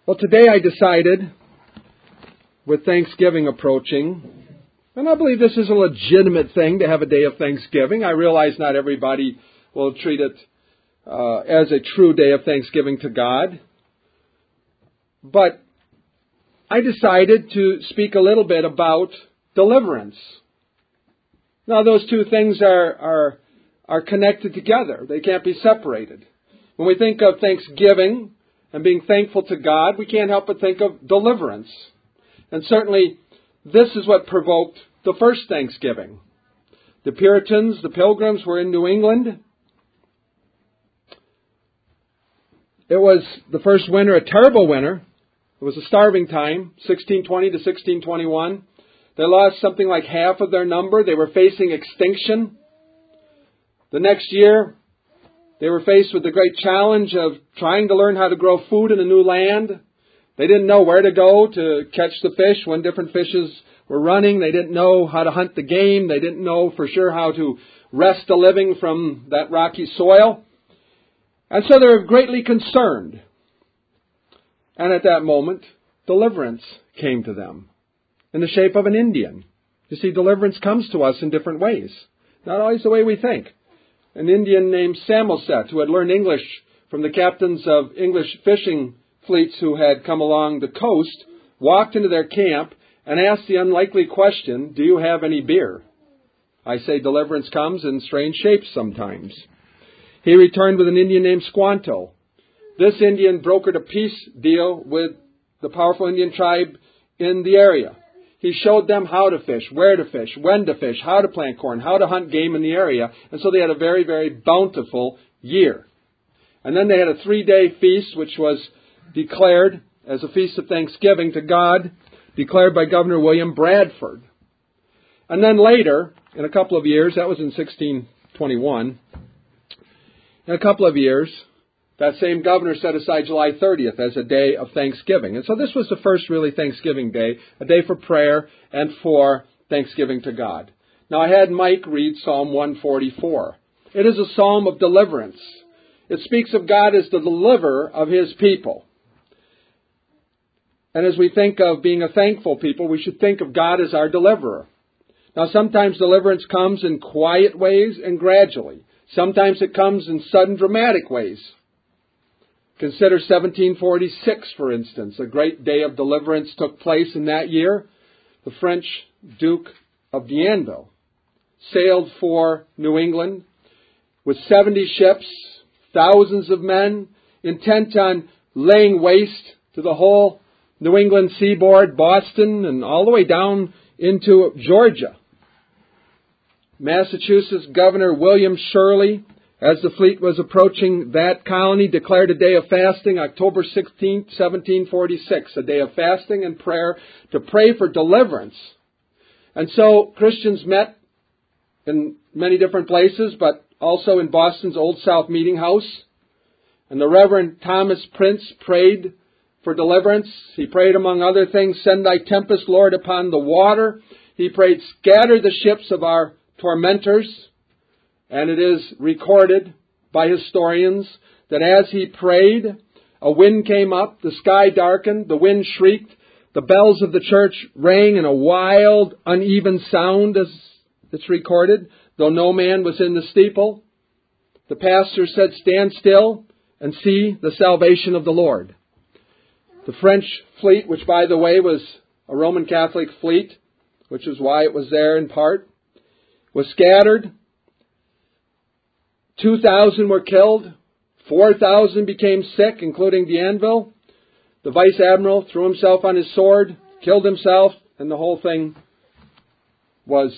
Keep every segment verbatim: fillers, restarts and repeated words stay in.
Well, today I decided, with Thanksgiving approaching, and I believe this is a legitimate thing to have a day of Thanksgiving. I realize not everybody will treat it uh, as a true day of Thanksgiving to God. But I decided to speak a little bit about deliverance. Now, those two things are, are, are connected together. They can't be separated. When we think of Thanksgiving and being thankful to God, we can't help but think of deliverance. And certainly, this is what provoked the first Thanksgiving. The Puritans, the Pilgrims, were in New England. It was the first winter, a terrible winter. It was a starving time, sixteen twenty to sixteen twenty-one. They lost something like half of their number. They were facing extinction. The next year, they were faced with the great challenge of trying to learn how to grow food in a new land. They didn't know where to go to catch the fish when different fishes were running. They didn't know how to hunt the game. They didn't know for sure how to wrest a living from that rocky soil. And so they were greatly concerned. And at that moment, deliverance came to them in the shape of an Indian. You see, deliverance comes to us in different ways. Not always the way we think. An Indian named Samoset, who had learned English from the captains of English fishing fleets who had come along the coast, walked into their camp and asked the unlikely question, "Do you have any beer?" I say deliverance comes in strange shapes sometimes. He returned with an Indian named Squanto. This Indian brokered a peace deal with the powerful Indian tribe in the area. He showed them how to fish, where to fish, when to fish, how to plant corn, how to hunt game in the area. And so they had a very, very bountiful year. And then they had a three-day feast, which was declared as a feast of thanksgiving to God, declared by Governor William Bradford. And then later, in a couple of years, that was in sixteen twenty-one, in a couple of years, that same governor set aside July thirtieth as a day of thanksgiving. And so this was the first really Thanksgiving day, a day for prayer and for thanksgiving to God. Now I had Mike read Psalm one forty-four. It is a psalm of deliverance. It speaks of God as the deliverer of His people. And as we think of being a thankful people, we should think of God as our deliverer. Now sometimes deliverance comes in quiet ways and gradually. Sometimes it comes in sudden dramatic ways. Consider seventeen forty-six, for instance. A great day of deliverance took place in that year. The French Duke of D'Anville sailed for New England with seventy ships, thousands of men, intent on laying waste to the whole New England seaboard, Boston, and all the way down into Georgia. Massachusetts Governor William Shirley, as the fleet was approaching that colony, declared a day of fasting, October sixteenth, seventeen forty-six, a day of fasting and prayer to pray for deliverance. And so Christians met in many different places, but also in Boston's Old South Meeting House. And the Reverend Thomas Prince prayed for deliverance. He prayed, among other things, "Send thy tempest, Lord, upon the water." He prayed, "Scatter the ships of our tormentors." And it is recorded by historians that as he prayed, a wind came up, the sky darkened, the wind shrieked, the bells of the church rang in a wild, uneven sound, as it's recorded, though no man was in the steeple. The pastor said, "Stand still and see the salvation of the Lord." The French fleet, which by the way was a Roman Catholic fleet, which is why it was there in part, was scattered. two thousand were killed. four thousand became sick, including D'Anville. The vice admiral threw himself on his sword, killed himself, and the whole thing was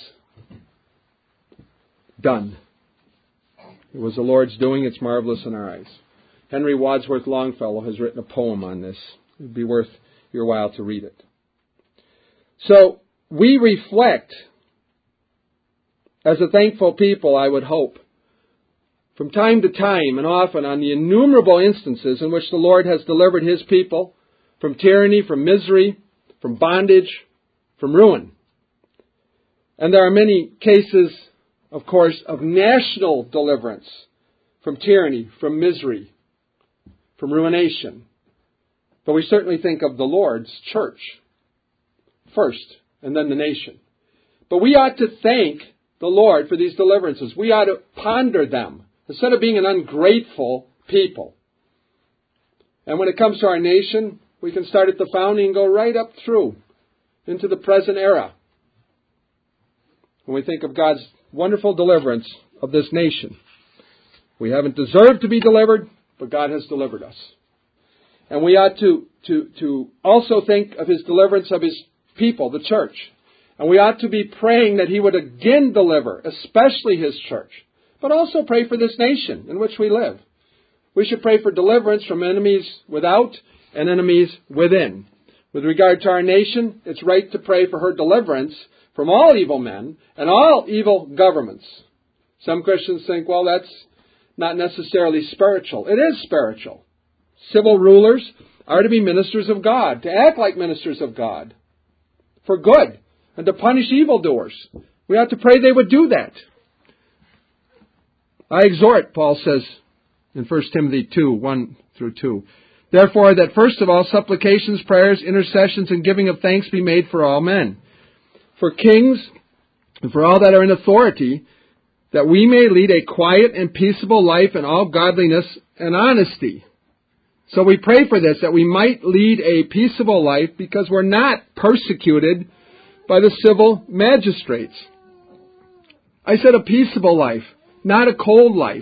done. It was the Lord's doing. It's marvelous in our eyes. Henry Wadsworth Longfellow has written a poem on this. It would be worth your while to read it. So we reflect as a thankful people, I would hope, from time to time and often on the innumerable instances in which the Lord has delivered His people from tyranny, from misery, from bondage, from ruin. And there are many cases, of course, of national deliverance from tyranny, from misery, from ruination. But we certainly think of the Lord's church first, and then the nation. But we ought to thank the Lord for these deliverances. We ought to ponder them instead of being an ungrateful people. And when it comes to our nation, we can start at the founding and go right up through into the present era. When we think of God's wonderful deliverance of this nation. We haven't deserved to be delivered, but God has delivered us. And we ought to, to, to also think of His deliverance of His people, the church. And we ought to be praying that He would again deliver, especially His church. But also pray for this nation in which we live. We should pray for deliverance from enemies without and enemies within. With regard to our nation, it's right to pray for her deliverance from all evil men and all evil governments. Some Christians think, well, that's not necessarily spiritual. It is spiritual. Civil rulers are to be ministers of God, to act like ministers of God, for good, and to punish evildoers. We ought to pray they would do that. I exhort, Paul says in First Timothy two, one through two, therefore, that first of all, supplications, prayers, intercessions, and giving of thanks be made for all men, for kings, and for all that are in authority, that we may lead a quiet and peaceable life in all godliness and honesty. So we pray for this, that we might lead a peaceable life because we're not persecuted by the civil magistrates. I said a peaceable life, not a cold life,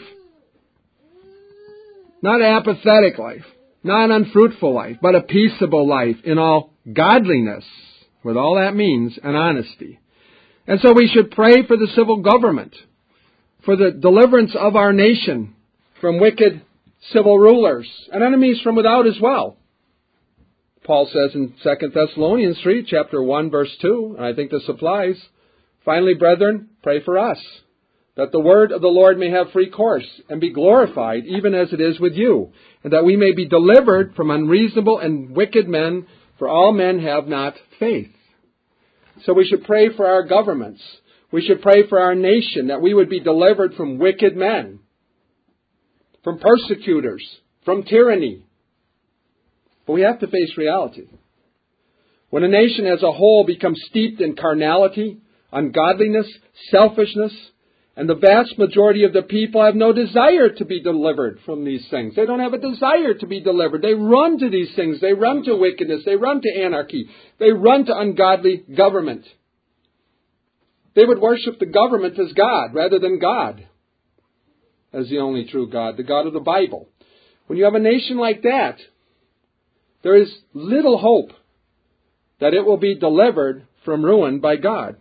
not an apathetic life, not an unfruitful life, but a peaceable life in all godliness, with all that means, and honesty. And so we should pray for the civil government, for the deliverance of our nation from wicked civil rulers and enemies from without as well. Paul says in Second Thessalonians three, chapter one, verse two, and I think this applies, finally, brethren, pray for us, that the word of the Lord may have free course and be glorified, even as it is with you, and that we may be delivered from unreasonable and wicked men, for all men have not faith. So we should pray for our governments. We should pray for our nation, that we would be delivered from wicked men, from persecutors, from tyranny. But we have to face reality. When a nation as a whole becomes steeped in carnality, ungodliness, selfishness, and the vast majority of the people have no desire to be delivered from these things. They don't have a desire to be delivered. They run to these things. They run to wickedness. They run to anarchy. They run to ungodly government. They would worship the government as God rather than God as the only true God, the God of the Bible. When you have a nation like that, there is little hope that it will be delivered from ruin by God.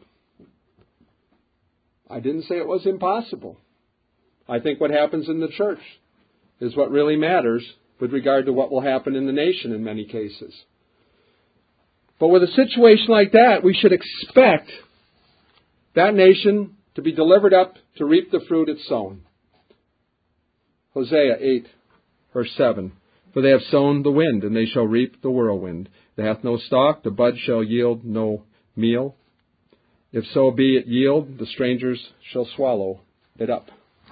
I didn't say it was impossible. I think what happens in the church is what really matters with regard to what will happen in the nation in many cases. But with a situation like that, we should expect that nation to be delivered up to reap the fruit it's sown. Hosea eight, verse seven. For they have sown the wind, and they shall reap the whirlwind. That hath no stalk, the bud shall yield no meal. If so be it yield, the strangers shall swallow it up.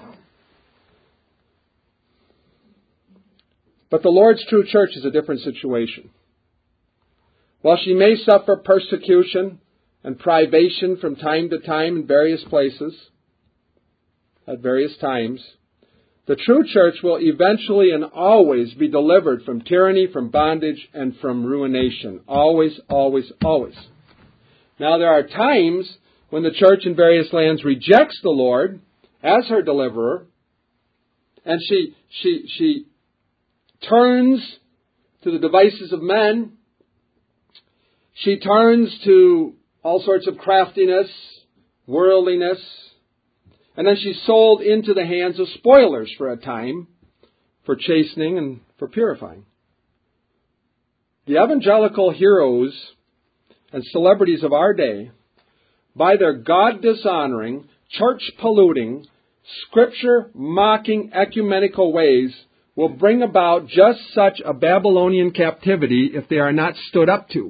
But the Lord's true church is a different situation. While she may suffer persecution and privation from time to time in various places, at various times, the true church will eventually and always be delivered from tyranny, from bondage, and from ruination. Always, always, always. Now, there are times when the church in various lands rejects the Lord as her deliverer, and she she she turns to the devices of men. She turns to all sorts of craftiness, worldliness, and then she's sold into the hands of spoilers for a time, for chastening and for purifying. The evangelical heroes and celebrities of our day, by their God-dishonoring, church-polluting, Scripture-mocking ecumenical ways, will bring about just such a Babylonian captivity if they are not stood up to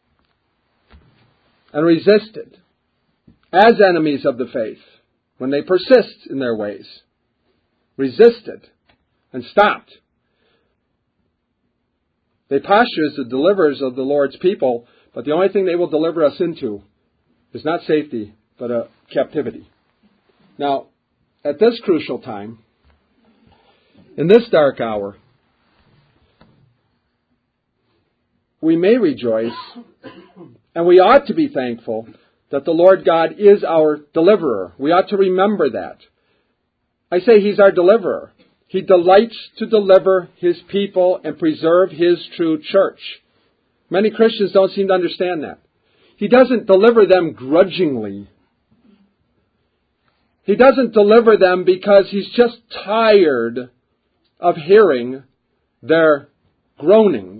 and resisted as enemies of the faith when they persist in their ways. Resisted and stopped. They posture as the deliverers of the Lord's people, but the only thing they will deliver us into is not safety, but a captivity. Now, at this crucial time, in this dark hour, we may rejoice, and we ought to be thankful that the Lord God is our deliverer. We ought to remember that. I say He's our deliverer. He delights to deliver His people and preserve His true church. Many Christians don't seem to understand that. He doesn't deliver them grudgingly. He doesn't deliver them because He's just tired of hearing their groanings.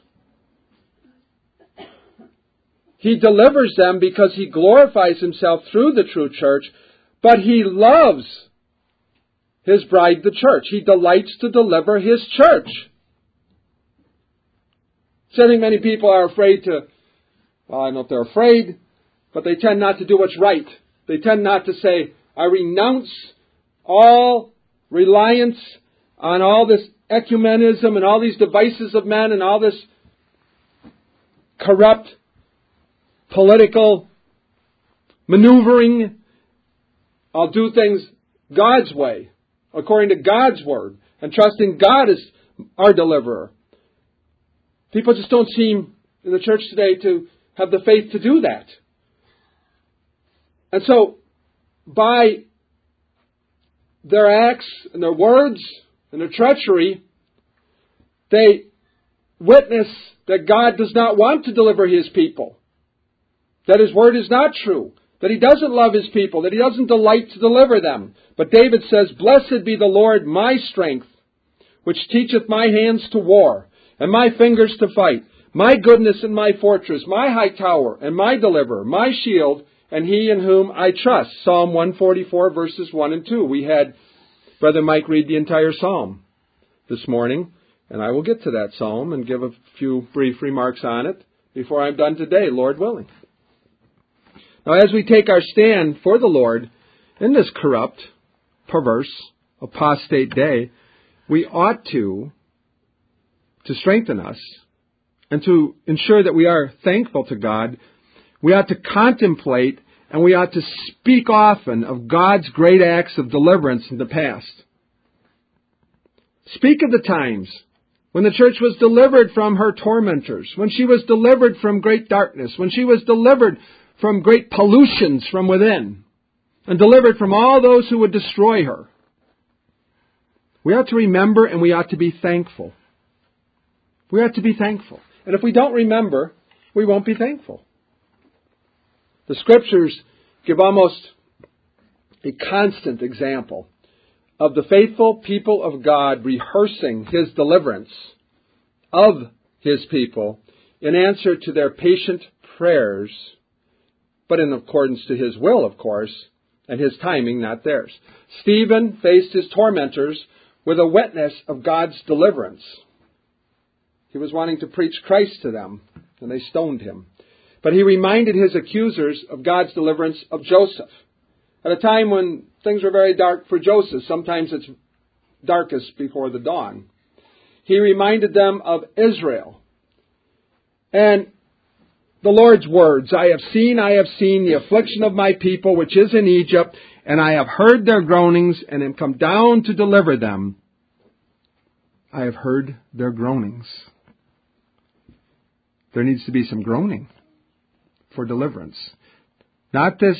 He delivers them because He glorifies Himself through the true church, but He loves His bride, the church. He delights to deliver His church. So I think many people are afraid to, well, I don't know if they're afraid, but they tend not to do what's right. They tend not to say, I renounce all reliance on all this ecumenism and all these devices of men and all this corrupt political maneuvering. I'll do things God's way, according to God's Word, and trusting God as our deliverer. People just don't seem in the church today to have the faith to do that. And so, by their acts and their words and their treachery, they witness that God does not want to deliver His people, that His word is not true, that He doesn't love His people, that He doesn't delight to deliver them. But David says, Blessed be the Lord my strength, which teacheth my hands to war, and my fingers to fight, my goodness and my fortress, my high tower, and my deliverer, my shield, and He in whom I trust. Psalm one forty-four, verses one and two. We had Brother Mike read the entire psalm this morning, and I will get to that psalm and give a few brief remarks on it before I'm done today, Lord willing. Now, as we take our stand for the Lord in this corrupt, perverse, apostate day, we ought to, to strengthen us and to ensure that we are thankful to God, we ought to contemplate and we ought to speak often of God's great acts of deliverance in the past. Speak of the times when the church was delivered from her tormentors, when she was delivered from great darkness, when she was delivered from great pollutions from within, and delivered from all those who would destroy her. We ought to remember and we ought to be thankful. We ought to be thankful. And if we don't remember, we won't be thankful. The Scriptures give almost a constant example of the faithful people of God rehearsing His deliverance of His people in answer to their patient prayers, but in accordance to His will, of course, and His timing, not theirs. Stephen faced his tormentors with a witness of God's deliverance. He was wanting to preach Christ to them, and they stoned him. But he reminded his accusers of God's deliverance of Joseph. At a time when things were very dark for Joseph, sometimes it's darkest before the dawn. He reminded them of Israel. And the Lord's words, I have seen, I have seen the affliction of my people which is in Egypt, and I have heard their groanings, and am come down to deliver them. I have heard their groanings. There needs to be some groaning for deliverance. Not this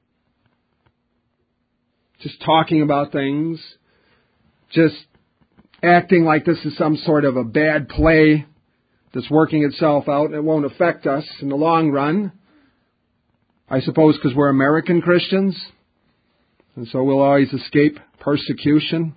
just talking about things, just acting like this is some sort of a bad play that's working itself out and it won't affect us in the long run. I suppose because we're American Christians, and so we'll always escape persecution.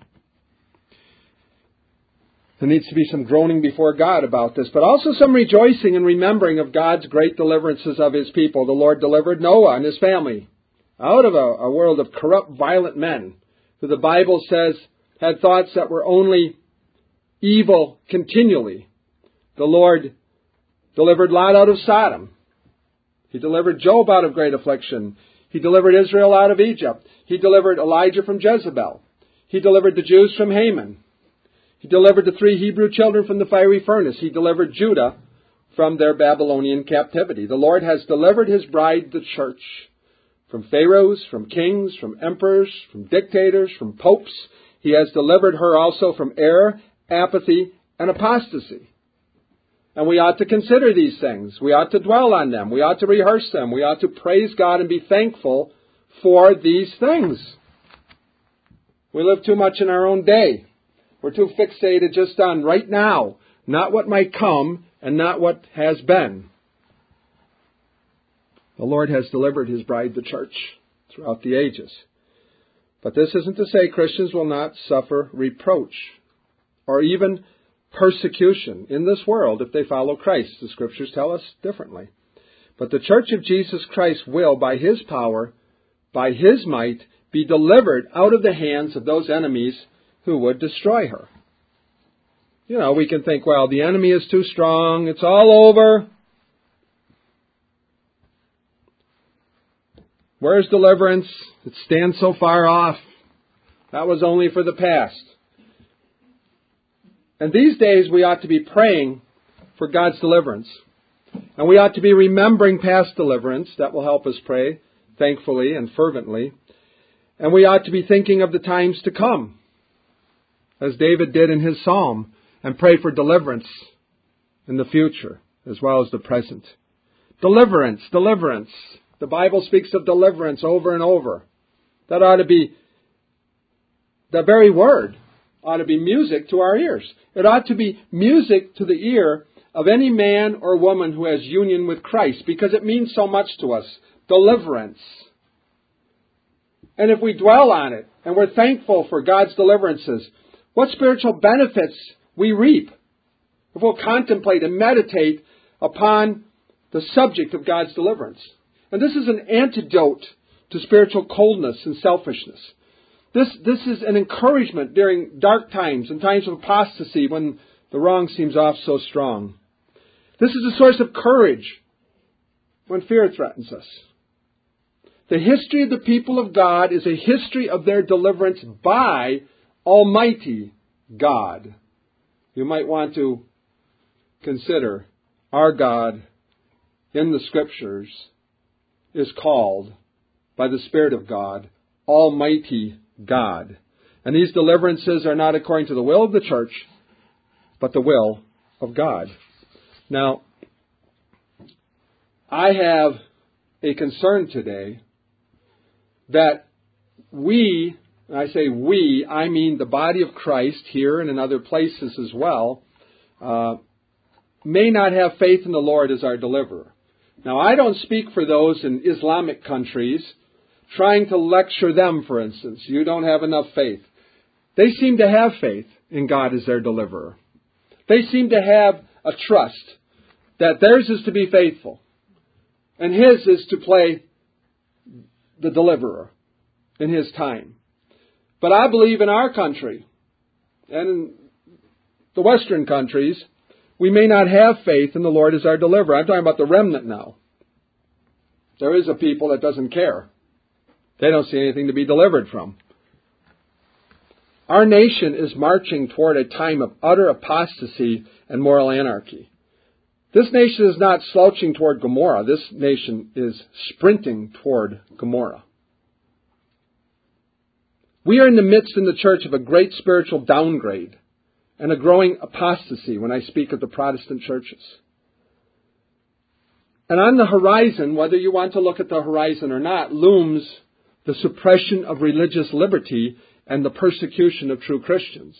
There needs to be some groaning before God about this, but also some rejoicing and remembering of God's great deliverances of His people. The Lord delivered Noah and his family out of a, a world of corrupt, violent men, who the Bible says had thoughts that were only evil continually. The Lord delivered Lot out of Sodom. He delivered Job out of great affliction. He delivered Israel out of Egypt. He delivered Elijah from Jezebel. He delivered the Jews from Haman. He delivered the three Hebrew children from the fiery furnace. He delivered Judah from their Babylonian captivity. The Lord has delivered His bride, the church, from pharaohs, from kings, from emperors, from dictators, from popes. He has delivered her also from error, apathy, and apostasy. And we ought to consider these things. We ought to dwell on them. We ought to rehearse them. We ought to praise God and be thankful for these things. We live too much in our own day. We're too fixated just on right now, not what might come and not what has been. The Lord has delivered His bride, the church, throughout the ages. But this isn't to say Christians will not suffer reproach or even persecution in this world if they follow Christ. The Scriptures tell us differently. But the church of Jesus Christ will, by His power, by His might, be delivered out of the hands of those enemies who would destroy her. You know, we can think, well, the enemy is too strong. It's all over. Where's deliverance? It stands so far off. That was only for the past. And these days we ought to be praying for God's deliverance. And we ought to be remembering past deliverance. That will help us pray thankfully and fervently. And we ought to be thinking of the times to come, as David did in his psalm, and pray for deliverance in the future as well as the present. Deliverance, deliverance. The Bible speaks of deliverance over and over. That ought to be, the very word ought to be music to our ears. It ought to be music to the ear of any man or woman who has union with Christ, because it means so much to us. Deliverance. And if we dwell on it, and we're thankful for God's deliverances, what spiritual benefits we reap if we'll contemplate and meditate upon the subject of God's deliverance. And this is an antidote to spiritual coldness and selfishness. This, this is an encouragement during dark times and times of apostasy when the wrong seems off so strong. This is a source of courage when fear threatens us. The history of the people of God is a history of their deliverance by Almighty God. You might want to consider our God in the Scriptures is called by the Spirit of God Almighty God. And these deliverances are not according to the will of the church, but the will of God. Now, I have a concern today that we, and I say we, I mean the body of Christ here and in other places as well, uh, may not have faith in the Lord as our deliverer. Now, I don't speak for those in Islamic countries trying to lecture them, for instance. You don't have enough faith. They seem to have faith in God as their deliverer. They seem to have a trust that theirs is to be faithful and His is to play the deliverer in His time. But I believe in our country and in the Western countries, we may not have faith in the Lord as our deliverer. I'm talking about the remnant now. There is a people that doesn't care. They don't see anything to be delivered from. Our nation is marching toward a time of utter apostasy and moral anarchy. This nation is not slouching toward Gomorrah. This nation is sprinting toward Gomorrah. We are in the midst in the church of a great spiritual downgrade and a growing apostasy when I speak of the Protestant churches. And on the horizon, whether you want to look at the horizon or not, looms the suppression of religious liberty and the persecution of true Christians.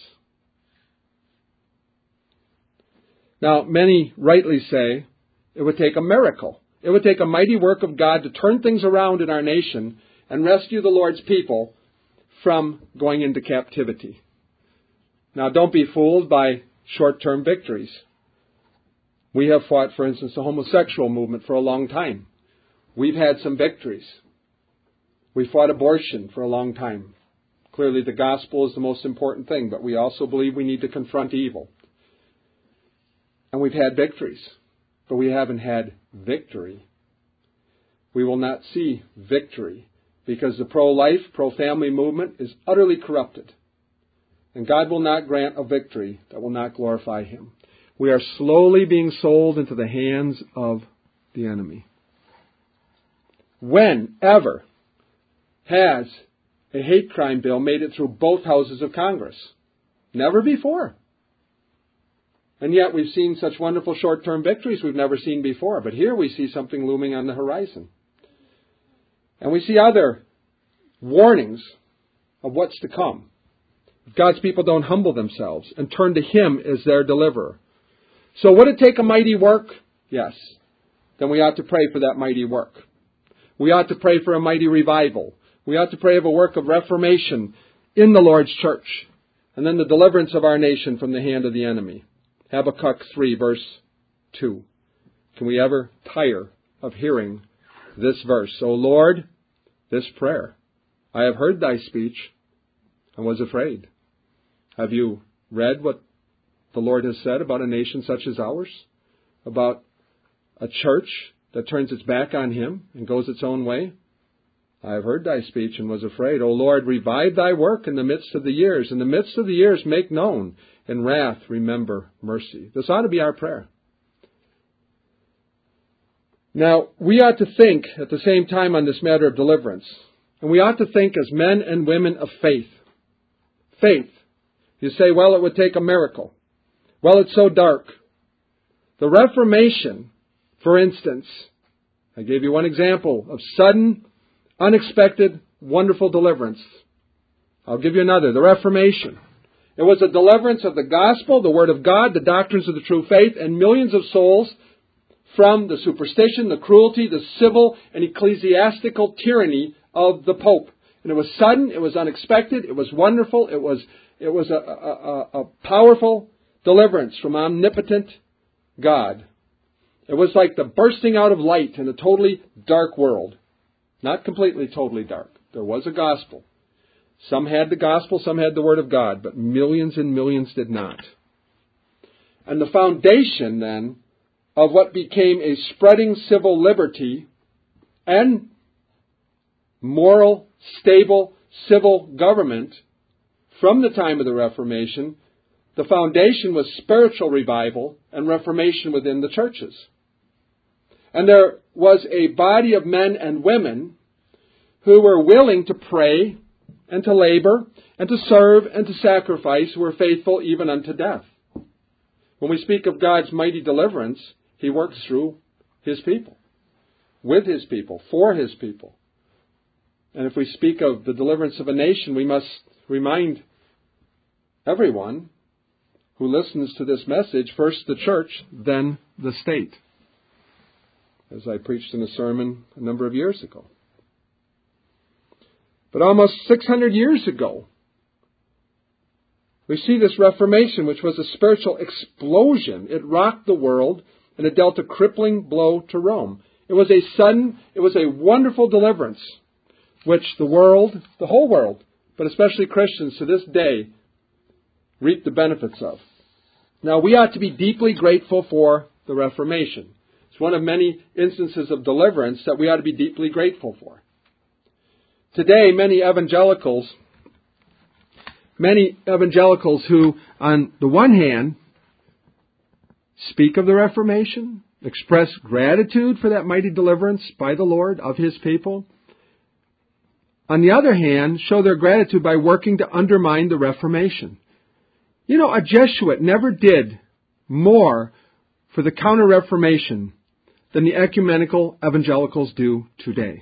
Now, many rightly say it would take a miracle. It would take a mighty work of God to turn things around in our nation and rescue the Lord's people from going into captivity. Now, don't be fooled by short-term victories. We have fought, for instance, the homosexual movement for a long time. We've had some victories. We fought abortion for a long time. Clearly, the gospel is the most important thing, but we also believe we need to confront evil. And we've had victories, but we haven't had victory. We will not see victory because the pro-life, pro-family movement is utterly corrupted. And God will not grant a victory that will not glorify Him. We are slowly being sold into the hands of the enemy. When ever has a hate crime bill made it through both houses of Congress? Never before. And yet we've seen such wonderful short-term victories we've never seen before. But here we see something looming on the horizon. And we see other warnings of what's to come. If God's people don't humble themselves and turn to Him as their deliverer. So would it take a mighty work? Yes. Then we ought to pray for that mighty work. We ought to pray for a mighty revival. We ought to pray of a work of reformation in the Lord's church. And then the deliverance of our nation from the hand of the enemy. Habakkuk three, verse two. Can we ever tire of hearing this verse? O Lord, this prayer. I have heard thy speech and was afraid. Have you read what the Lord has said about a nation such as ours? About a church that turns its back on Him and goes its own way? I have heard thy speech and was afraid. O Lord, revive thy work in the midst of the years. In the midst of the years make known. In wrath remember mercy. This ought to be our prayer. Now, we ought to think at the same time on this matter of deliverance. And we ought to think as men and women of faith. Faith. You say, well, it would take a miracle. Well, it's so dark. The Reformation, for instance, I gave you one example of sudden, unexpected, wonderful deliverance. I'll give you another. The Reformation. It was a deliverance of the gospel, the Word of God, the doctrines of the true faith, and millions of souls from the superstition, the cruelty, the civil and ecclesiastical tyranny of the Pope. And it was sudden, it was unexpected, it was wonderful, it was it was a, a, a powerful deliverance from omnipotent God. It was like the bursting out of light in a totally dark world. Not completely totally dark. There was a gospel. Some had the gospel, some had the Word of God, but millions and millions did not. And the foundation, then, of what became a spreading civil liberty and moral, stable civil government from the time of the Reformation, the foundation was spiritual revival and reformation within the churches. And there was a body of men and women who were willing to pray and to labor and to serve and to sacrifice, who were faithful even unto death. When we speak of God's mighty deliverance, He works through His people, with His people, for His people. And if we speak of the deliverance of a nation, we must remind everyone who listens to this message, first the church, then the state, as I preached in a sermon a number of years ago. But almost six hundred years ago, we see this Reformation, which was a spiritual explosion. It rocked the world, and it dealt a crippling blow to Rome. It was a sudden, it was a wonderful deliverance, which the world, the whole world, but especially Christians to this day, reap the benefits of. Now, we ought to be deeply grateful for the Reformation. It's one of many instances of deliverance that we ought to be deeply grateful for. Today, many evangelicals, many evangelicals who, on the one hand, speak of the Reformation, express gratitude for that mighty deliverance by the Lord of His people, on the other hand, show their gratitude by working to undermine the Reformation. You know, a Jesuit never did more for the Counter-Reformation than the ecumenical evangelicals do today.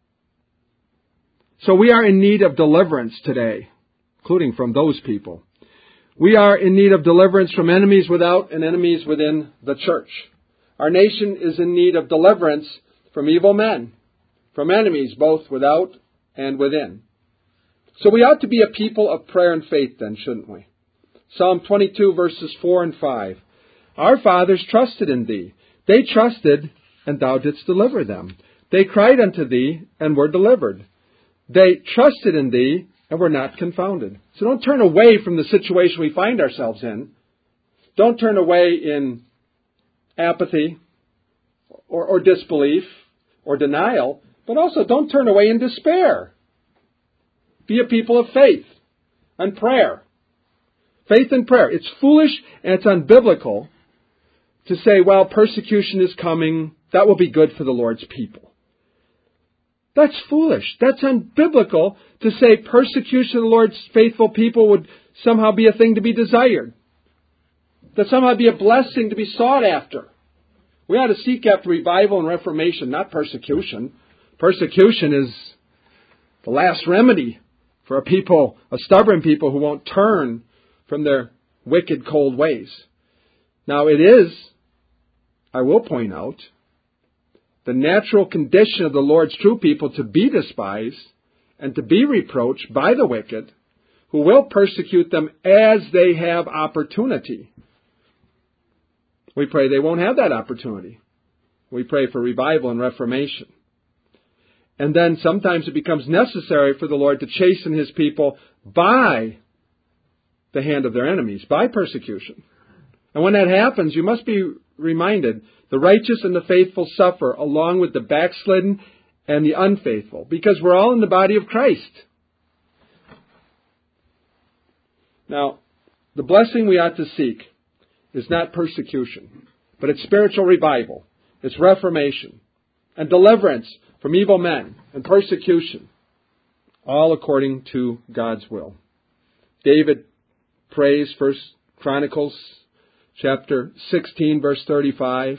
So we are in need of deliverance today, including from those people. We are in need of deliverance from enemies without and enemies within the church. Our nation is in need of deliverance from evil men, from enemies both without and within. So we ought to be a people of prayer and faith then, shouldn't we? Psalm twenty-two, verses four and five. Our fathers trusted in Thee. They trusted, and Thou didst deliver them. They cried unto Thee, and were delivered. They trusted in Thee, and were not confounded. So don't turn away from the situation we find ourselves in. Don't turn away in apathy or, or disbelief or denial, but also don't turn away in despair. Be a people of faith and prayer Faith and prayer. It's foolish and it's unbiblical to say, well, persecution is coming. That will be good for the Lord's people. That's foolish. That's unbiblical to say persecution of the Lord's faithful people would somehow be a thing to be desired. That somehow be a blessing to be sought after. We ought to seek after revival and reformation, not persecution. Persecution is the last remedy for a people, a stubborn people who won't turn from their wicked, cold ways. Now it is, I will point out, the natural condition of the Lord's true people to be despised and to be reproached by the wicked, who will persecute them as they have opportunity. We pray they won't have that opportunity. We pray for revival and reformation. And then sometimes it becomes necessary for the Lord to chasten His people by the hand of their enemies, by persecution. And when that happens, you must be reminded, the righteous and the faithful suffer along with the backslidden and the unfaithful, because we're all in the body of Christ. Now, the blessing we ought to seek is not persecution, but it's spiritual revival. It's reformation and deliverance from evil men and persecution, all according to God's will. David prays, First Chronicles chapter sixteen, verse thirty-five.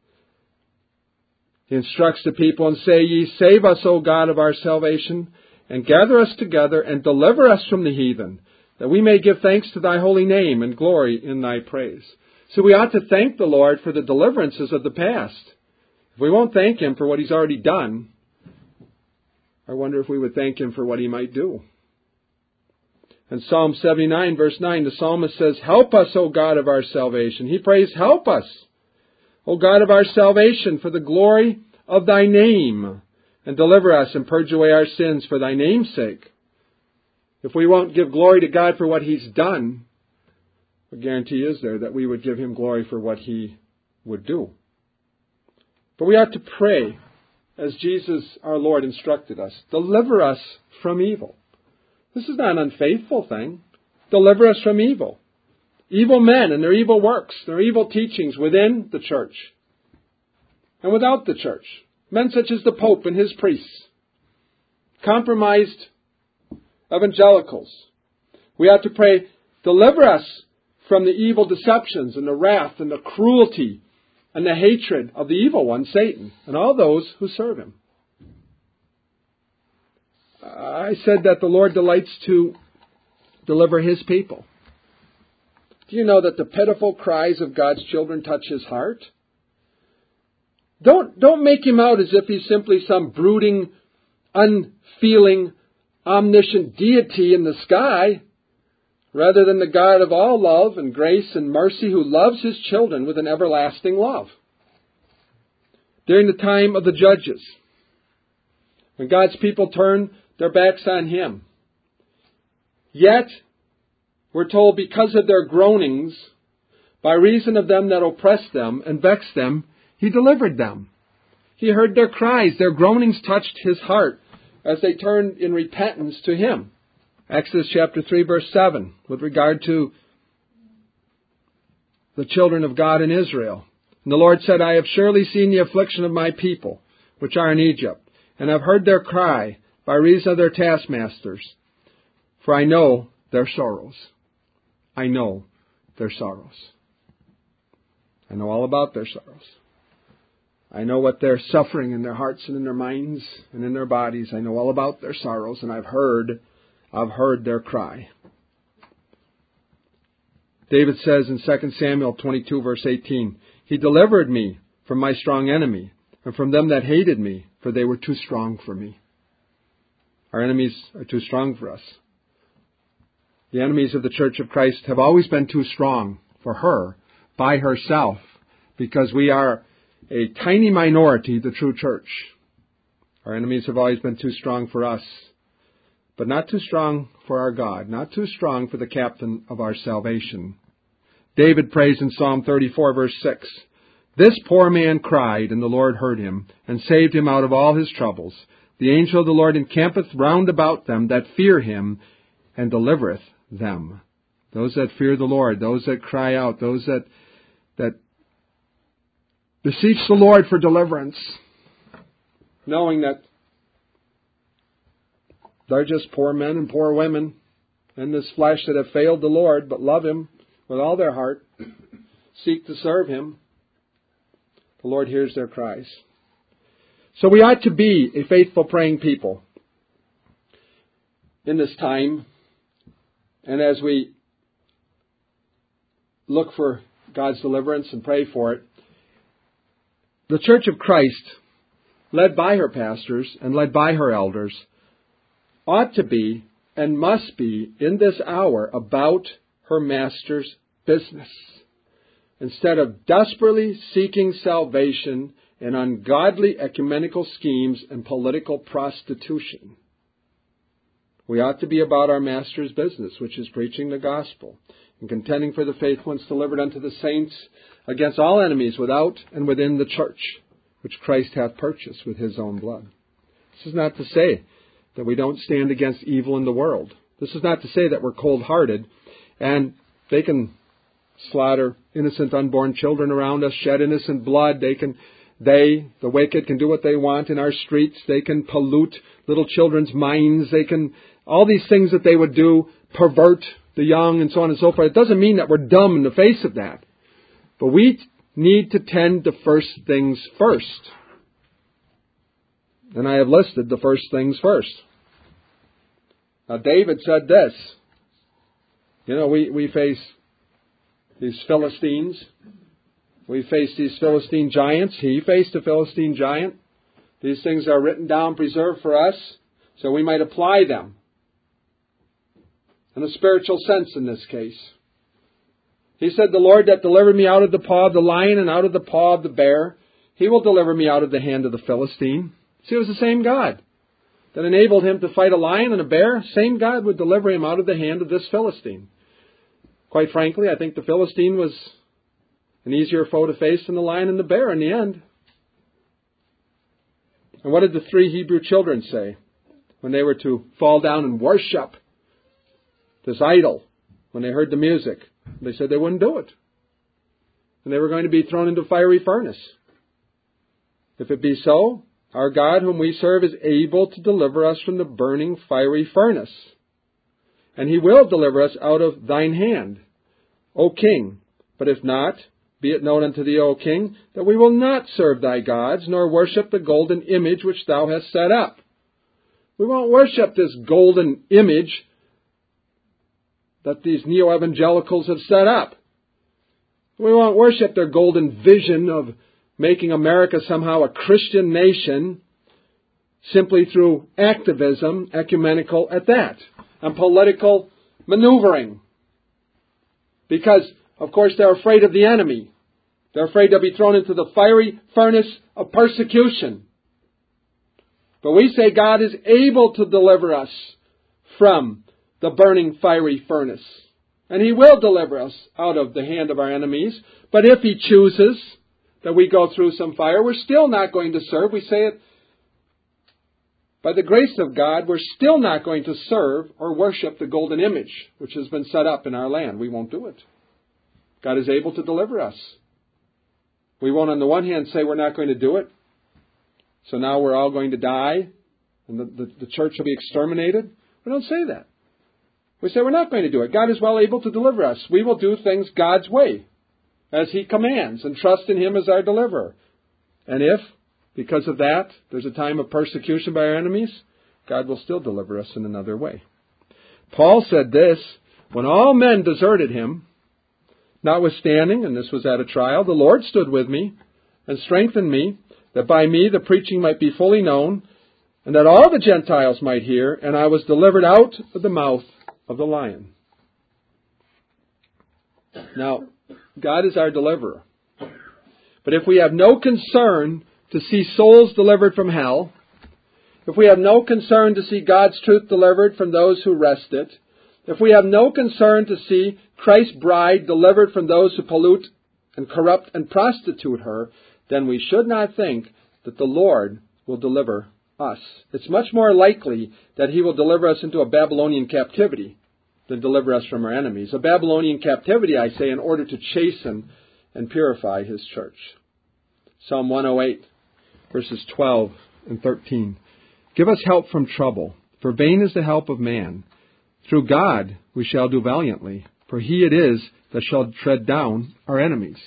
He instructs the people and say, Ye save us, O God of our salvation, and gather us together and deliver us from the heathen, that we may give thanks to Thy holy name and glory in Thy praise. So we ought to thank the Lord for the deliverances of the past. If we won't thank Him for what He's already done, I wonder if we would thank Him for what He might do. In Psalm seventy-nine, verse nine, the psalmist says, Help us, O God of our salvation. He prays, Help us, O God of our salvation, for the glory of Thy name, and deliver us and purge away our sins for Thy name's sake. If we won't give glory to God for what He's done, what guarantee is there that we would give Him glory for what He would do? But we ought to pray, as Jesus our Lord instructed us, deliver us from evil. This is not an unfaithful thing. Deliver us from evil. Evil men and their evil works, their evil teachings within the church and without the church. Men such as the Pope and his priests. Compromised evangelicals. We ought to pray, deliver us from the evil deceptions and the wrath and the cruelty and the hatred of the evil one, Satan, and all those who serve him. I said that the Lord delights to deliver His people. Do you know that the pitiful cries of God's children touch His heart? Don't, don't make Him out as if He's simply some brooding, unfeeling, omniscient deity in the sky, rather than the God of all love and grace and mercy who loves His children with an everlasting love. During the time of the judges, when God's people turn their backs on Him, yet we're told, because of their groanings, by reason of them that oppressed them and vexed them, He delivered them. He heard their cries. Their groanings touched His heart as they turned in repentance to Him. Exodus chapter three, verse seven, with regard to the children of God in Israel. And the Lord said, I have surely seen the affliction of my people, which are in Egypt, and have heard their cry by reason of their taskmasters. For I know their sorrows. I know their sorrows. I know all about their sorrows. I know what they're suffering in their hearts and in their minds and in their bodies. I know all about their sorrows, and I've heard, I've heard their cry. David says in Second Samuel twenty-two, verse eighteen, He delivered me from my strong enemy and from them that hated me, for they were too strong for me. Our enemies are too strong for us. The enemies of the Church of Christ have always been too strong for her by herself, because we are a tiny minority, the true church. Our enemies have always been too strong for us, but not too strong for our God, not too strong for the captain of our salvation. David prays in Psalm thirty-four, verse six, This poor man cried, and the Lord heard him, and saved him out of all his troubles. The angel of the Lord encampeth round about them that fear Him, and delivereth them. those that fear the Lord, those that cry out, those that that beseech the Lord for deliverance, knowing that they're just poor men and poor women in this flesh that have failed the Lord, but love Him with all their heart, seek to serve Him. The Lord hears their cries. So we ought to be a faithful praying people in this time. And as we look for God's deliverance and pray for it, the Church of Christ, led by her pastors and led by her elders, ought to be and must be in this hour about her Master's business, instead of desperately seeking salvation in ungodly ecumenical schemes and political prostitution. We ought to be about our Master's business, which is preaching the gospel and contending for the faith once delivered unto the saints against all enemies without and within the church, which Christ hath purchased with His own blood. This is not to say that we don't stand against evil in the world. This is not to say that we're cold-hearted and they can slaughter innocent unborn children around us, shed innocent blood. They can, they, the wicked, can do what they want in our streets. They can pollute little children's minds. They can, all these things that they would do, pervert the young and so on and so forth. It doesn't mean that we're dumb in the face of that. But we need to tend to first things first. And I have listed the first things first. Now David said this. You know, we, we face these Philistines. We face these Philistine giants. He faced a Philistine giant. These things are written down, preserved for us, so we might apply them. In a spiritual sense in this case. He said, the Lord that delivered me out of the paw of the lion and out of the paw of the bear, He will deliver me out of the hand of the Philistine. See, it was the same God that enabled him to fight a lion and a bear. Same God would deliver him out of the hand of this Philistine. Quite frankly, I think the Philistine was an easier foe to face than the lion and the bear in the end. And what did the three Hebrew children say when they were to fall down and worship this idol when they heard the music? They said they wouldn't do it. And they were going to be thrown into a fiery furnace. If it be so, our God whom we serve is able to deliver us from the burning fiery furnace. And He will deliver us out of thine hand, O King. But if not, be it known unto thee, O King, that we will not serve thy gods, nor worship the golden image which thou hast set up. We won't worship this golden image that these neo-evangelicals have set up. We won't worship their golden vision of making America somehow a Christian nation simply through activism, ecumenical at that, and political maneuvering. Because, of course, they're afraid of the enemy. They're afraid they'll be thrown into the fiery furnace of persecution. But we say God is able to deliver us from the burning fiery furnace. And He will deliver us out of the hand of our enemies. But if He chooses that we go through some fire, we're still not going to serve. We say it by the grace of God, we're still not going to serve or worship the golden image which has been set up in our land. We won't do it. God is able to deliver us. We won't on the one hand say we're not going to do it, so now we're all going to die and the, the, the church will be exterminated. We don't say that. We say we're not going to do it. God is well able to deliver us. We will do things God's way, as He commands, and trust in Him as our deliverer. And if, because of that, there's a time of persecution by our enemies, God will still deliver us in another way. Paul said this, when all men deserted him, notwithstanding, and this was at a trial, the Lord stood with me and strengthened me, that by me the preaching might be fully known, and that all the Gentiles might hear, and I was delivered out of the mouth of the lion. Now, God is our deliverer. But if we have no concern to see souls delivered from hell, if we have no concern to see God's truth delivered from those who wrest it, if we have no concern to see Christ's bride delivered from those who pollute and corrupt and prostitute her, then we should not think that the Lord will deliver us. It's much more likely that He will deliver us into a Babylonian captivity to deliver us from our enemies. A Babylonian captivity, I say, in order to chasten and purify His church. Psalm one oh eight, verses twelve and thirteen. Give us help from trouble, for vain is the help of man. Through God we shall do valiantly, for He it is that shall tread down our enemies.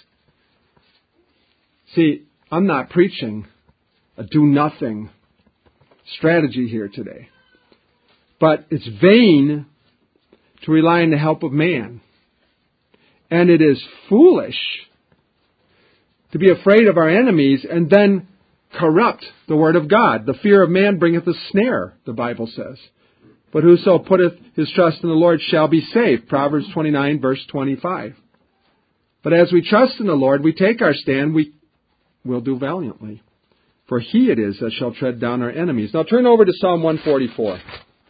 See, I'm not preaching a do-nothing strategy here today. But it's vain to rely on the help of man. And it is foolish to be afraid of our enemies and then corrupt the word of God. The fear of man bringeth a snare, the Bible says. But whoso putteth his trust in the Lord shall be saved. Proverbs twenty-nine, verse twenty-five. But as we trust in the Lord, we take our stand, we will do valiantly. For He it is that shall tread down our enemies. Now turn over to Psalm one forty-four.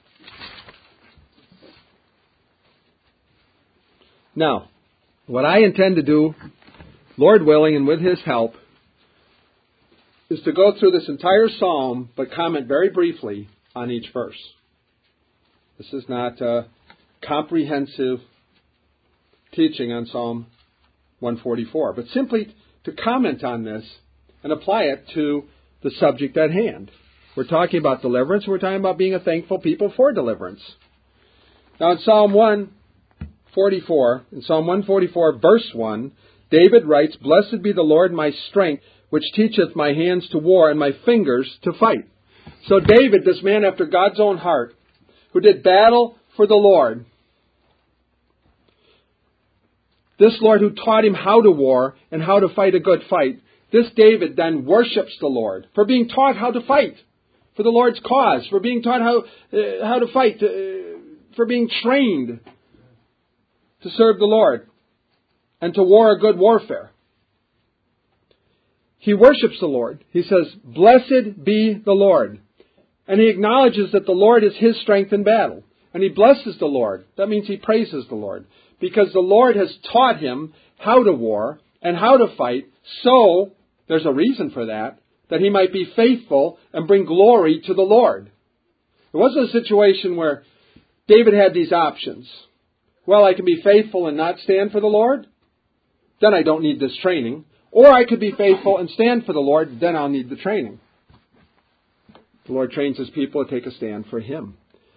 Now, what I intend to do, Lord willing and with His help, is to go through this entire psalm, but comment very briefly on each verse. This is not a comprehensive teaching on Psalm one forty-four, but simply to comment on this and apply it to the subject at hand. We're talking about deliverance. We're talking about being a thankful people for deliverance. Now in Psalm one forty-four, in Psalm one forty-four, verse one, David writes, Blessed be the Lord my strength, which teacheth my hands to war and my fingers to fight. So David, this man after God's own heart, who did battle for the Lord, this Lord who taught him how to war and how to fight a good fight, this David then worships the Lord for being taught how to fight for the Lord's cause, for being taught how, uh, how to fight, uh, for being trained to serve the Lord and to war a good warfare. He worships the Lord. He says, Blessed be the Lord. And he acknowledges that the Lord is his strength in battle. And he blesses the Lord. That means he praises the Lord. Because the Lord has taught him how to war and how to fight. So, there's a reason for that. That he might be faithful and bring glory to the Lord. It wasn't a situation where David had these options. Well, I can be faithful and not stand for the Lord. Then I don't need this training. Or I could be faithful and stand for the Lord. Then I'll need the training. The Lord trains His people to take a stand for Him.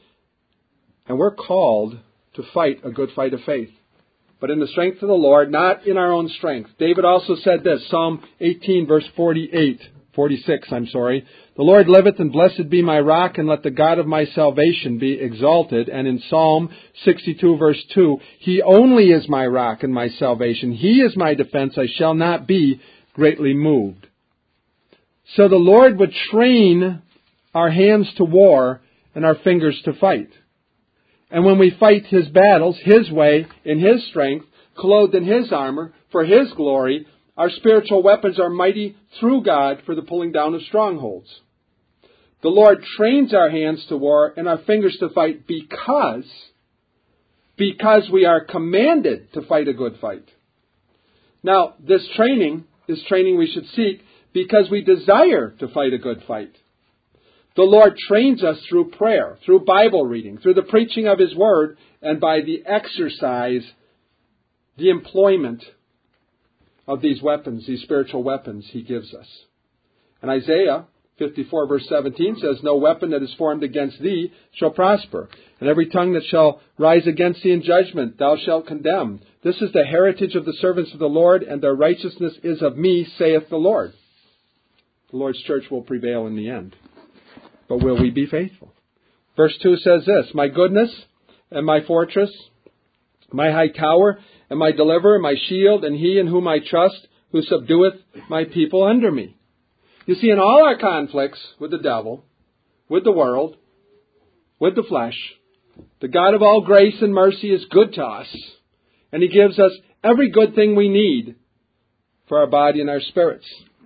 And we're called to fight a good fight of faith. But in the strength of the Lord, not in our own strength. David also said this, Psalm eighteen, verse forty-eight, forty-six, I'm sorry. The Lord liveth, and blessed be my rock, and let the God of my salvation be exalted. And in Psalm sixty-two, verse two, He only is my rock and my salvation. He is my defense. I shall not be greatly moved. So the Lord would train our hands to war and our fingers to fight. And when we fight His battles, His way, in His strength, clothed in His armor, for His glory, our spiritual weapons are mighty through God for the pulling down of strongholds. The Lord trains our hands to war and our fingers to fight because, because we are commanded to fight a good fight. Now, this training is training we should seek because we desire to fight a good fight. The Lord trains us through prayer, through Bible reading, through the preaching of His Word, and by the exercise, the employment of these weapons, these spiritual weapons He gives us. And Isaiah fifty-four verse seventeen says, No weapon that is formed against thee shall prosper, and every tongue that shall rise against thee in judgment thou shalt condemn. This is the heritage of the servants of the Lord, and their righteousness is of me, saith the Lord. The Lord's church will prevail in the end. But will we be faithful? Verse two says this, My goodness and my fortress, my high tower, and my deliverer, my shield, and He in whom I trust, who subdueth my people under me. You see, in all our conflicts with the devil, with the world, with the flesh, the God of all grace and mercy is good to us. And He gives us every good thing we need for our body and our spirits.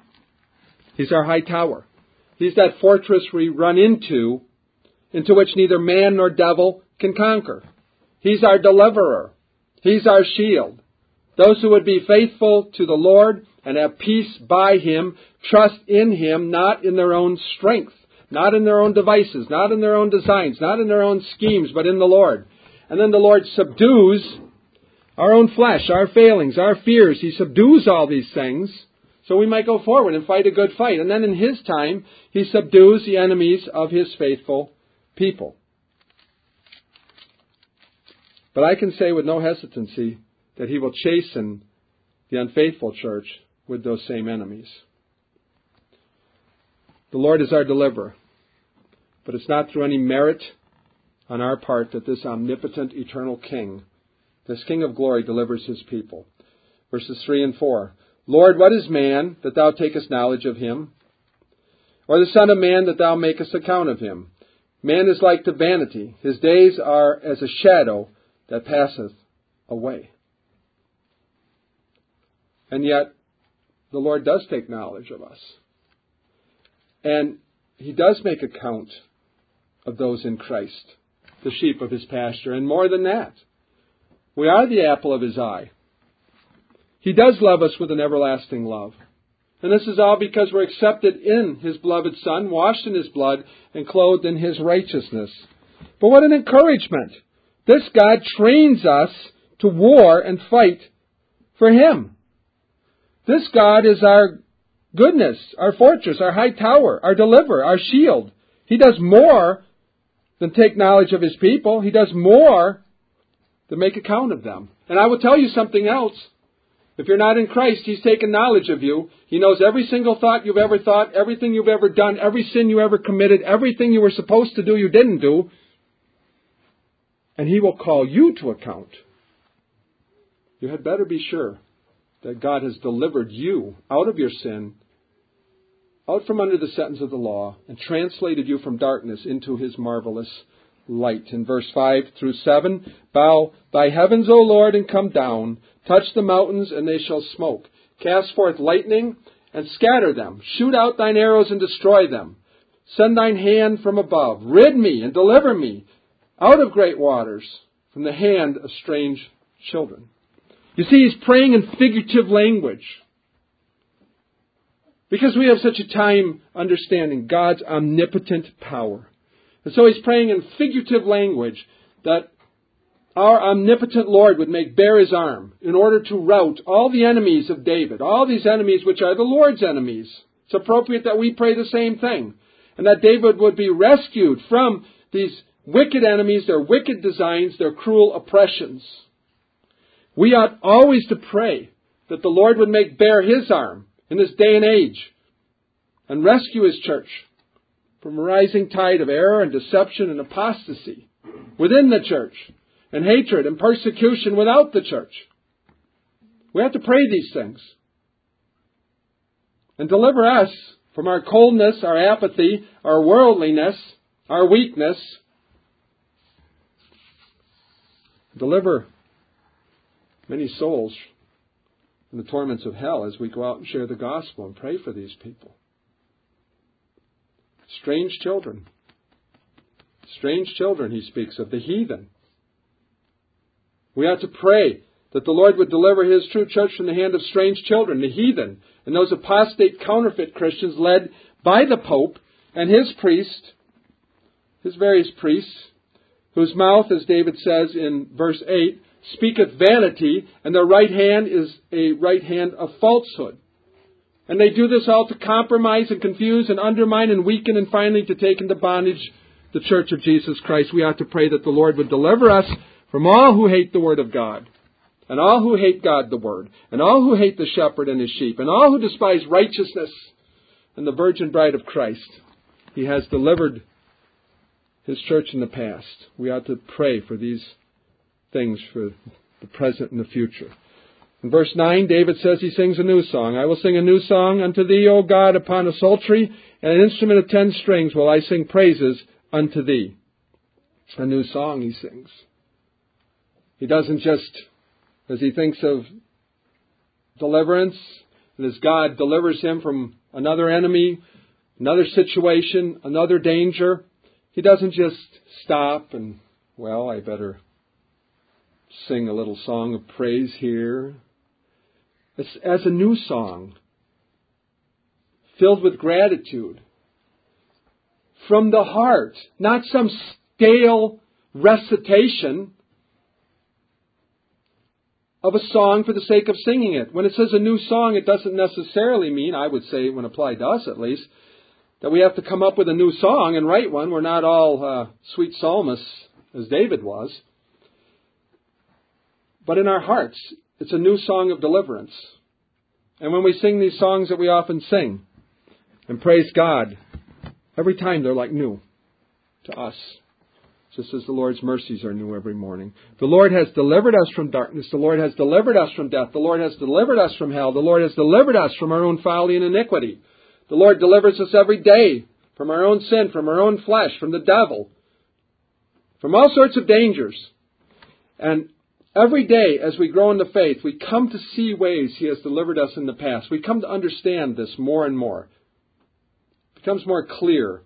He's our high tower. He's that fortress we run into, into which neither man nor devil can conquer. He's our deliverer. He's our shield. Those who would be faithful to the Lord and have peace by Him, trust in Him, not in their own strength, not in their own devices, not in their own designs, not in their own schemes, but in the Lord. And then the Lord subdues our own flesh, our failings, our fears. He subdues all these things so we might go forward and fight a good fight. And then in His time, He subdues the enemies of His faithful people. But I can say with no hesitancy that He will chasten the unfaithful church with those same enemies. The Lord is our deliverer. But it's not through any merit on our part that this omnipotent, eternal King, this King of glory, delivers His people. Verses three and four. Lord, what is man, that Thou takest knowledge of him? Or the Son of man, that Thou makest account of him? Man is like to vanity. His days are as a shadow that passeth away. And yet, the Lord does take knowledge of us. And He does make account of those in Christ, the sheep of His pasture. And more than that, we are the apple of His eye. He does love us with an everlasting love. And this is all because we're accepted in His beloved Son, washed in His blood, and clothed in His righteousness. But what an encouragement! This God trains us to war and fight for Him. This God is our goodness, our fortress, our high tower, our deliverer, our shield. He does more than take knowledge of His people. He does more than make account of them. And I will tell you something else. If you're not in Christ, He's taken knowledge of you. He knows every single thought you've ever thought, everything you've ever done, every sin you ever committed, everything you were supposed to do you didn't do. And He will call you to account. You had better be sure that God has delivered you out of your sin, out from under the sentence of the law, and translated you from darkness into His marvelous light. In verse five through seven, bow thy heavens, O Lord, and come down. Touch the mountains, and they shall smoke. Cast forth lightning, and scatter them. Shoot out thine arrows, and destroy them. Send thine hand from above. Rid me, and deliver me out of great waters, from the hand of strange children. You see, he's praying in figurative language. Because we have such a time understanding God's omnipotent power. And so he's praying in figurative language that our omnipotent Lord would make bare His arm in order to rout all the enemies of David, all these enemies which are the Lord's enemies. It's appropriate that we pray the same thing. And that David would be rescued from these wicked enemies, their wicked designs, their cruel oppressions. We ought always to pray that the Lord would make bare His arm in this day and age and rescue His church from a rising tide of error and deception and apostasy within the church, and hatred and persecution without the church. We have to pray these things. And deliver us from our coldness, our apathy, our worldliness, our weakness. Deliver many souls from the torments of hell as we go out and share the gospel and pray for these people. Strange children. Strange children, he speaks of, the heathen. We ought to pray that the Lord would deliver His true church from the hand of strange children, the heathen, and those apostate counterfeit Christians led by the Pope and his priest, his various priests, whose mouth, as David says in verse eight, speaketh vanity, and their right hand is a right hand of falsehood. And they do this all to compromise and confuse and undermine and weaken and finally to take into bondage the church of Jesus Christ. We ought to pray that the Lord would deliver us from all who hate the Word of God, and all who hate God the Word, and all who hate the shepherd and His sheep, and all who despise righteousness and the virgin bride of Christ. He has delivered His church in the past. We ought to pray for these things for the present and the future. In verse nine, David says he sings a new song. I will sing a new song unto Thee, O God, upon a psaltery, and an instrument of ten strings will I sing praises unto Thee. A new song he sings. He doesn't just, as he thinks of deliverance, and as God delivers him from another enemy, another situation, another danger, he doesn't just stop and, well, I better sing a little song of praise here. It's as a new song, filled with gratitude, from the heart, not some stale recitation of a song for the sake of singing it. When it says a new song, it doesn't necessarily mean, I would say when applied to us at least, that we have to come up with a new song and write one. We're not all uh, sweet psalmists as David was. But in our hearts, it's a new song of deliverance. And when we sing these songs that we often sing and praise God, every time they're like new to us. Just as the Lord's mercies are new every morning. The Lord has delivered us from darkness. The Lord has delivered us from death. The Lord has delivered us from hell. The Lord has delivered us from our own folly and iniquity. The Lord delivers us every day from our own sin, from our own flesh, from the devil, from all sorts of dangers. And every day as we grow in the faith, we come to see ways He has delivered us in the past. We come to understand this more and more. It becomes more clear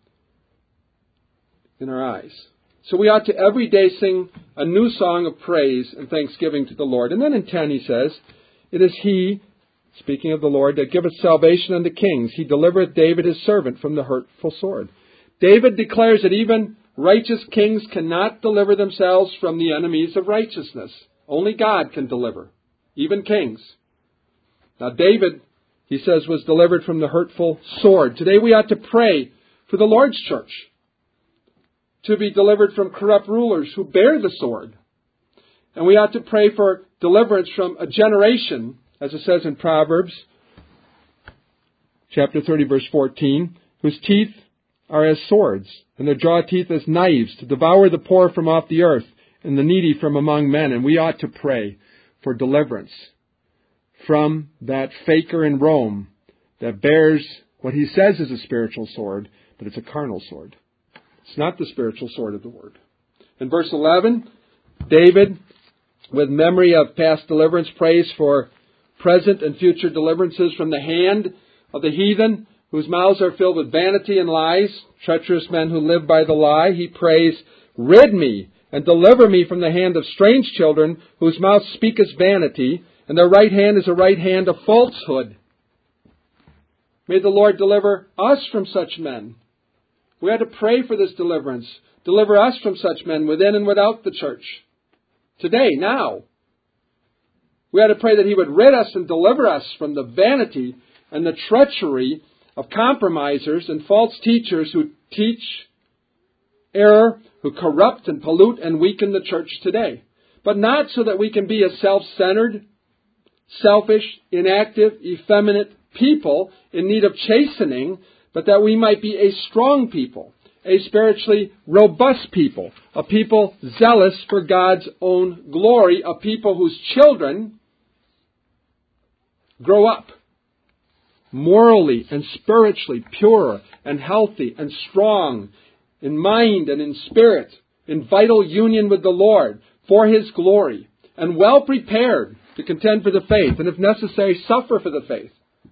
in our eyes. So we ought to every day sing a new song of praise and thanksgiving to the Lord. And then in ten he says, it is He, speaking of the Lord, that giveth salvation unto kings. He delivereth David his servant from the hurtful sword. David declares that even righteous kings cannot deliver themselves from the enemies of righteousness. Only God can deliver, even kings. Now David, he says, was delivered from the hurtful sword. Today we ought to pray for the Lord's church to be delivered from corrupt rulers who bear the sword. And we ought to pray for deliverance from a generation, as it says in Proverbs chapter thirty, verse fourteen, whose teeth are as swords, and their jaw teeth as knives, to devour the poor from off the earth, and the needy from among men. And we ought to pray for deliverance from that faker in Rome that bears what he says is a spiritual sword, but it's a carnal sword. It's not the spiritual sword of the Word. In verse eleven, David, with memory of past deliverance, prays for present and future deliverances from the hand of the heathen, whose mouths are filled with vanity and lies, treacherous men who live by the lie. He prays, rid me and deliver me from the hand of strange children, whose mouth speaketh vanity, and their right hand is a right hand of falsehood. May the Lord deliver us from such men. We had to pray for this deliverance. Deliver us from such men within and without the church. Today, now. We had to pray that He would rid us and deliver us from the vanity and the treachery of compromisers and false teachers who teach error, who corrupt and pollute and weaken the church today. But not so that we can be a self-centered, selfish, inactive, effeminate people in need of chastening, but that we might be a strong people, a spiritually robust people, a people zealous for God's own glory, a people whose children grow up morally and spiritually pure and healthy and strong in mind and in spirit, in vital union with the Lord for His glory, and well prepared to contend for the faith, and if necessary, suffer for the faith.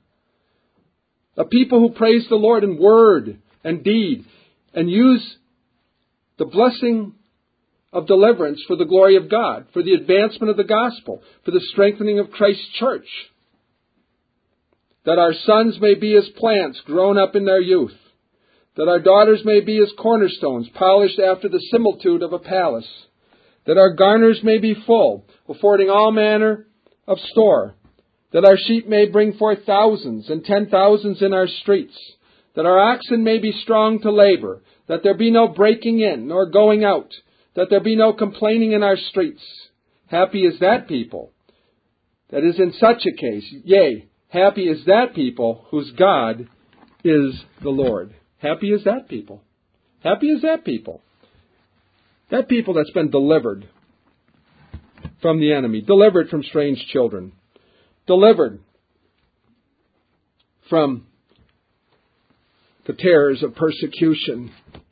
A people who praise the Lord in word and deed and use the blessing of deliverance for the glory of God, for the advancement of the gospel, for the strengthening of Christ's church. That our sons may be as plants grown up in their youth. That our daughters may be as cornerstones polished after the similitude of a palace. That our garners may be full, affording all manner of store. That our sheep may bring forth thousands and ten thousands in our streets. That our oxen may be strong to labor. That there be no breaking in nor going out. That there be no complaining in our streets. Happy is that people that is in such a case. Yea, happy is that people whose God is the Lord. Happy is that people. Happy is that people. That people that's been delivered from the enemy. Delivered from strange children. Delivered from the terrors of persecution.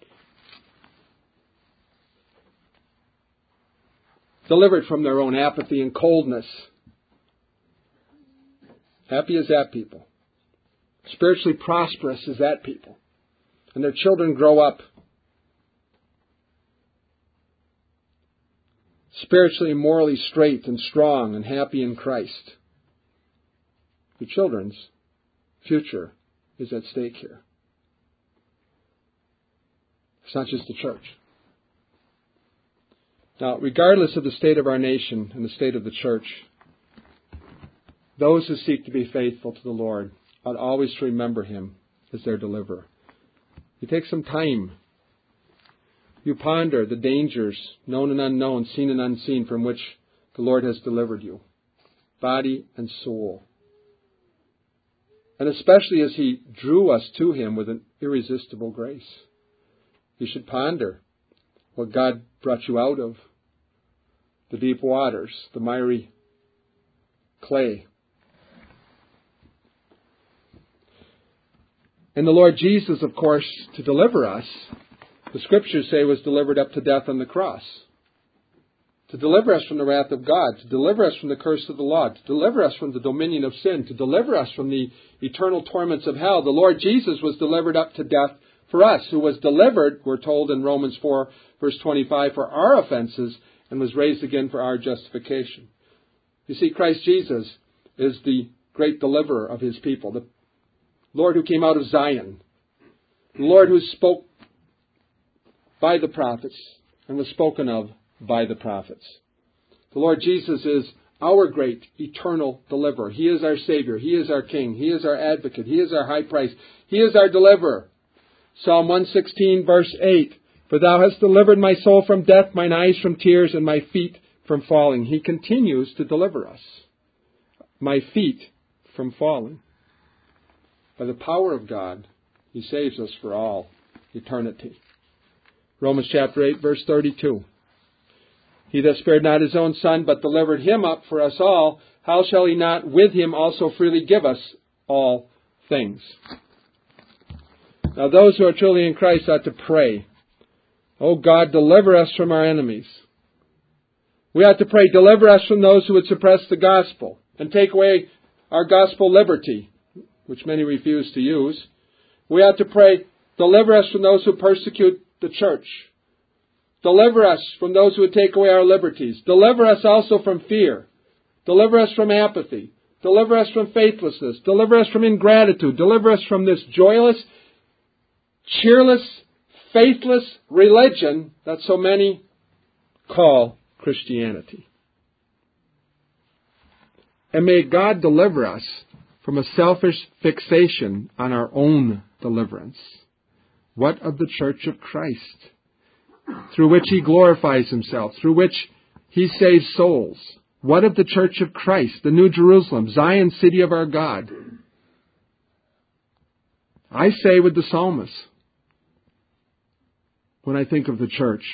Delivered from their own apathy and coldness. Happy is that people. Spiritually prosperous is that people. And their children grow up spiritually and morally straight and strong and happy in Christ. Your children's future is at stake here. It's not just the church. Now, regardless of the state of our nation and the state of the church, Those who seek to be faithful to the Lord ought always to remember Him as their deliverer. You take some time. You ponder the dangers, known and unknown, seen and unseen, from which the Lord has delivered you, body and soul. And especially as He drew us to Him with an irresistible grace. You should ponder what God brought you out of, the deep waters, the miry clay. And the Lord Jesus, of course, to deliver us, the Scriptures say, was delivered up to death on the cross. To deliver us from the wrath of God, to deliver us from the curse of the law, to deliver us from the dominion of sin, to deliver us from the eternal torments of hell. The Lord Jesus was delivered up to death for us, who was delivered, we're told in Romans four, verse twenty-five, for our offenses, and was raised again for our justification. You see, Christ Jesus is the great deliverer of His people, the Lord who came out of Zion, the Lord who spoke by the prophets and was spoken of by the prophets. The Lord Jesus is our great eternal deliverer. He is our Savior. He is our King. He is our advocate. He is our high priest. He is our deliverer. Psalm one sixteen, verse eight. For Thou hast delivered my soul from death, mine eyes from tears, and my feet from falling. He continues to deliver us. My feet from falling. By the power of God, He saves us for all eternity. Romans chapter eight, verse thirty-two. He that spared not His own Son, but delivered Him up for us all, how shall He not with Him also freely give us all things? Now those who are truly in Christ ought to pray, O God, deliver us from our enemies. We ought to pray, deliver us from those who would suppress the gospel and take away our gospel liberty, which many refuse to use. We ought to pray, deliver us from those who persecute the church. Deliver us from those who would take away our liberties. Deliver us also from fear. Deliver us from apathy. Deliver us from faithlessness. Deliver us from ingratitude. Deliver us from this joyless, cheerless, faithless religion that so many call Christianity. And may God deliver us from a selfish fixation on our own deliverance. What of the Church of Christ, through which He glorifies Himself, through which He saves souls? What of the Church of Christ, the New Jerusalem, Zion, city of our God? I say with the psalmist, when I think of the church,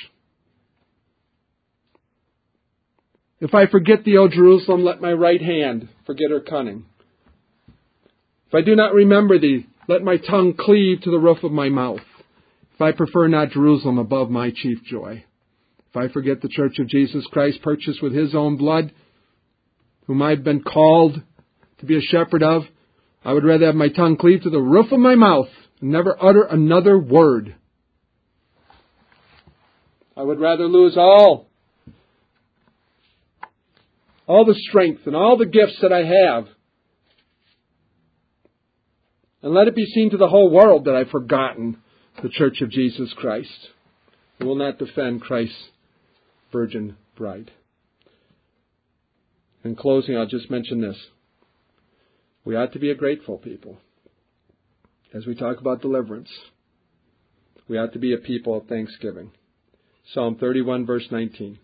if I forget thee, O Jerusalem, let my right hand forget her cunning. If I do not remember thee, let my tongue cleave to the roof of my mouth. If I prefer not Jerusalem above my chief joy. If I forget the church of Jesus Christ, purchased with His own blood, whom I've been called to be a shepherd of, I would rather have my tongue cleave to the roof of my mouth and never utter another word. I would rather lose all, all the strength and all the gifts that I have, and let it be seen to the whole world that I've forgotten the Church of Jesus Christ, and will not defend Christ's virgin bride. In closing, I'll just mention this. We ought to be a grateful people. As we talk about deliverance, we ought to be a people of thanksgiving. Psalm thirty-one, verse nineteen.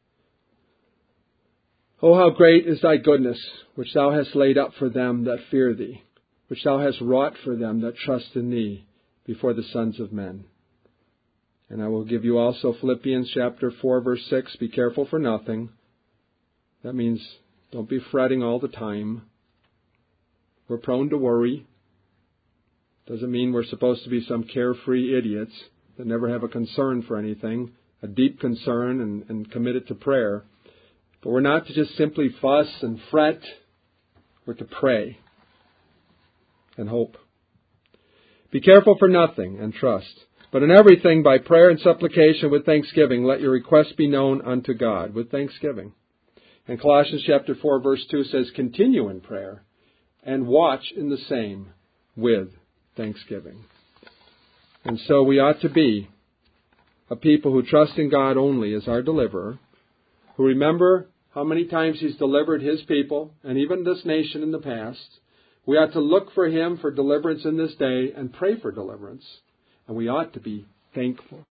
Oh, how great is Thy goodness, which Thou hast laid up for them that fear Thee, which Thou hast wrought for them that trust in Thee before the sons of men. And I will give you also Philippians chapter four, verse six. Be careful for nothing. That means don't be fretting all the time. We're prone to worry. Doesn't mean we're supposed to be some carefree idiots that never have a concern for anything, a deep concern and, and commit it to prayer. But we're not to just simply fuss and fret. We're to pray and hope. Be careful for nothing and trust. But in everything, by prayer and supplication with thanksgiving, let your requests be known unto God with thanksgiving. And Colossians chapter four, verse two says, continue in prayer and watch in the same with thanksgiving. And so we ought to be a people who trust in God only as our deliverer, who remember how many times He's delivered His people, and even this nation in the past. We ought to look for Him for deliverance in this day and pray for deliverance. And we ought to be thankful.